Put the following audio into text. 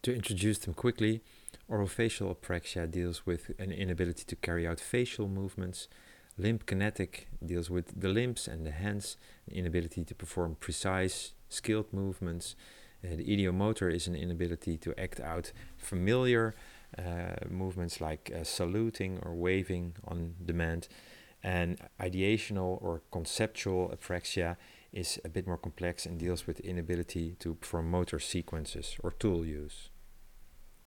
To introduce them quickly, orofacial apraxia deals with an inability to carry out facial movements. Limb kinetic deals with the limbs and the hands, an inability to perform precise, skilled movements. The idiomotor is an inability to act out familiar movements like saluting or waving on demand. And ideational or conceptual apraxia is a bit more complex and deals with inability to perform motor sequences or tool use.